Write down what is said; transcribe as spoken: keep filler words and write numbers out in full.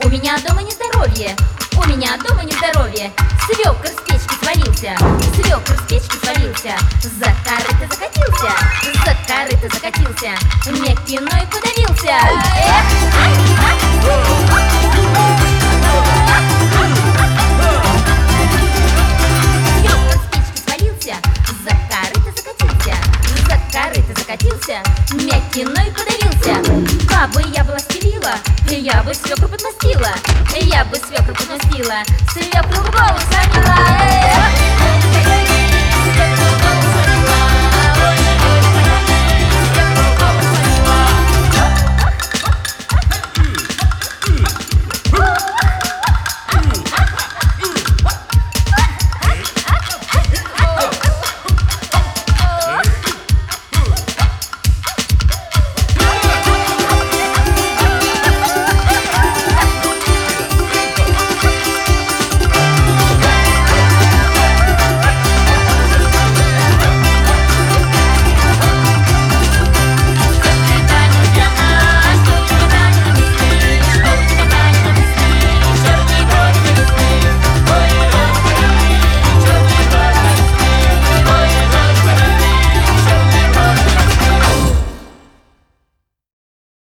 У меня дома не здоровье, у меня дома не здоровье. Свекр с печки свалился, свекр с печки свалился. За корыто закатился, за корыто закатился. Мягкий ной подавился. Эх! Свекр с печки свалился, за корыто закатился, за корыто закатился. Мягкий ной подавился. Кабы я была стелила, я бы свекру подмастила, я бы свекру подмастила, свекру в голову самила.